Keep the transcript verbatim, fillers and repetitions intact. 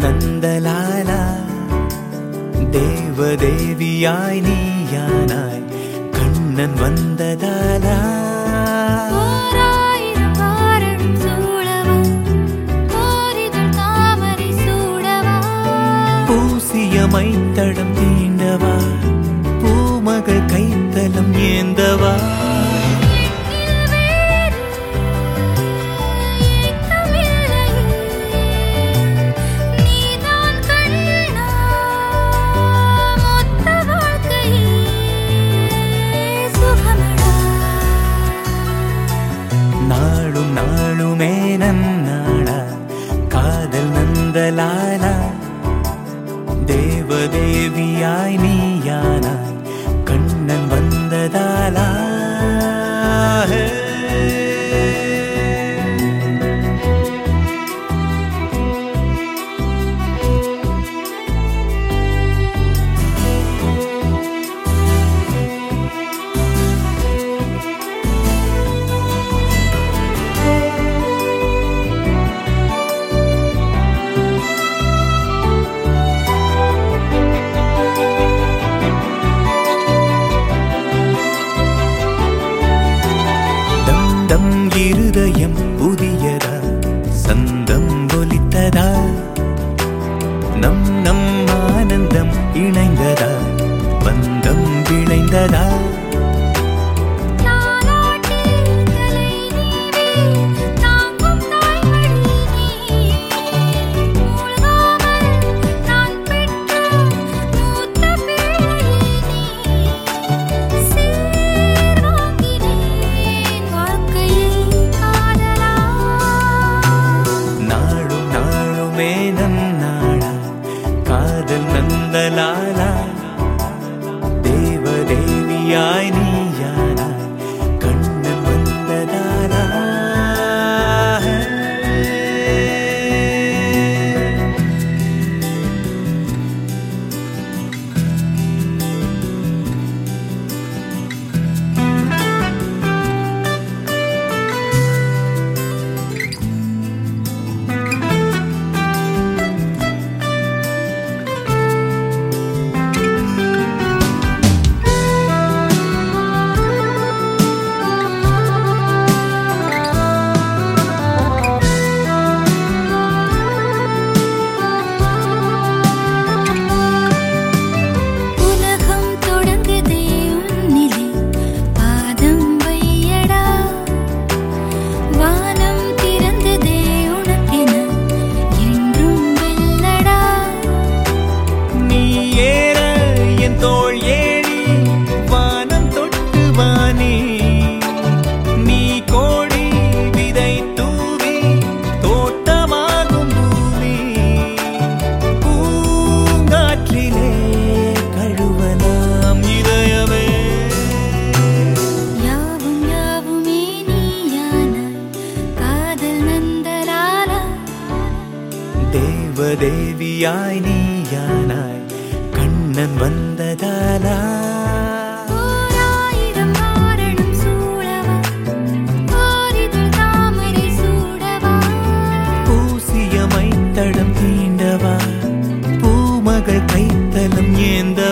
நந்தலாலா தேவதேவியாய் நீயானாய் கண்ணன் வந்ததாலா பூசியமைத்தடம் தீண்டவா பூமகள் கைத்தலம் ஏந்தவா நாளும் நாளுமே நன்னாளா காதல் நந்தலாலா தேவதேவியாய் நீயானாய் கண்ணன் வந்ததாலா இருதயம் புதியதா சந்தம் ஒலித்ததா நம் நம் ஆனந்தம் இணைந்ததா பந்தம் விளைந்ததா காதல் நந்தலாலா தேவதேவியாய் நீயானாய் கண்ணன் வந்ததாலா தோள் ஏறி வானம் தொட்டு வானே நீ கோடி விதை தூவி தோட்டமாகும் பூமி பூங்காற்றிலே கழுவலாம் இதயமே யாவும் யாவுமே நீயானாய் காதல் நந்தலாலா தேவதேவியாய் நீயானாய் கண்ணன் வந்ததாலா ஓராயிரம் ஆரணம் சூழவா ஓரிதழ் தாமரை சூடவா பூசியமைத்தடம் தீண்டவா பூமகள் கைத்தலம் ஏந்த